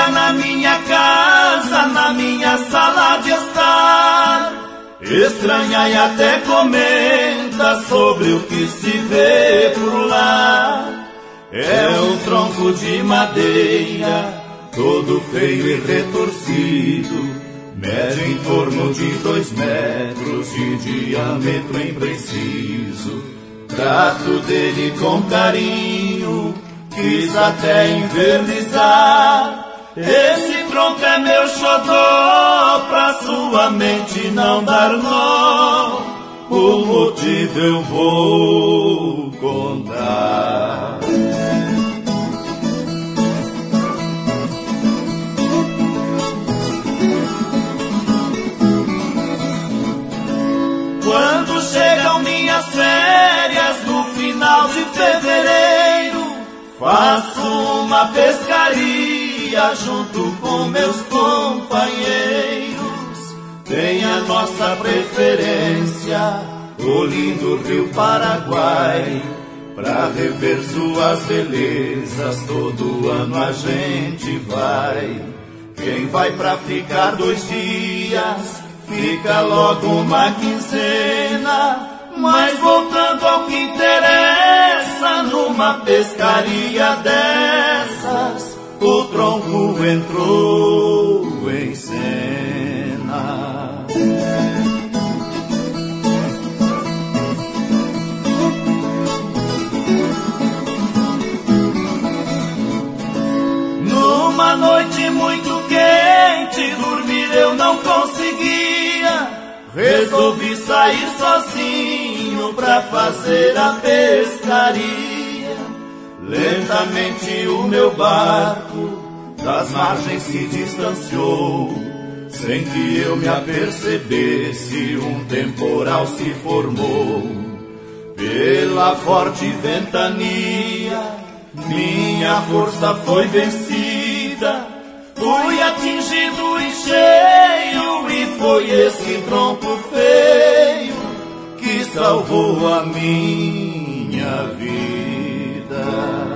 chega na minha casa, na minha sala de estar, estranha e até comenta sobre o que se vê por lá. É um tronco de madeira, todo feio e retorcido, mede em torno de 2 metros de diâmetro impreciso. Trato dele com carinho, quis até invernizar. Esse tronco é meu xodó, pra sua mente não dar nó. O motivo eu vou contar. Quando chegam minhas férias no final de fevereiro, faço uma pescaria junto com meus companheiros. Tem a nossa preferência, o lindo Rio Paraguai. Pra rever suas belezas, todo ano a gente vai. Quem vai pra ficar 2 dias, fica logo uma quinzena. Mas voltando ao que interessa, numa pescaria dessas, o tronco entrou em cena. Numa noite muito quente, dormir eu não conseguia. Resolvi sair sozinho pra fazer a pescaria. Lentamente o meu barco das margens se distanciou. Sem que eu me apercebesse, um temporal se formou. Pela forte ventania, minha força foi vencida. Fui atingido em cheio e foi esse tronco feio que salvou a minha vida.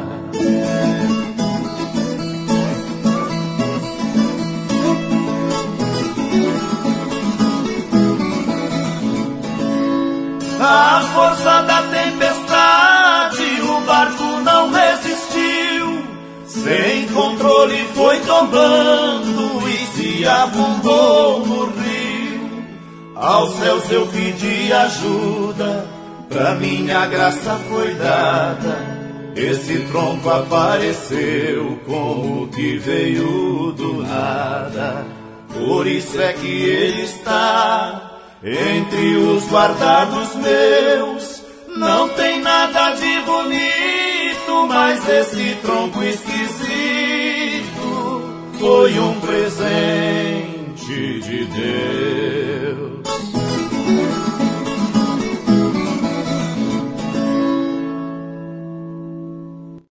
A força da tempestade, o barco não resistiu. Sem controle foi tombando e se afundou no rio. Aos céus eu pedi ajuda, pra minha graça foi dada. Esse tronco apareceu como que veio do nada. Por isso é que ele está entre os guardados meus. Não tem nada de bonito, mas esse tronco esquisito foi um presente de Deus.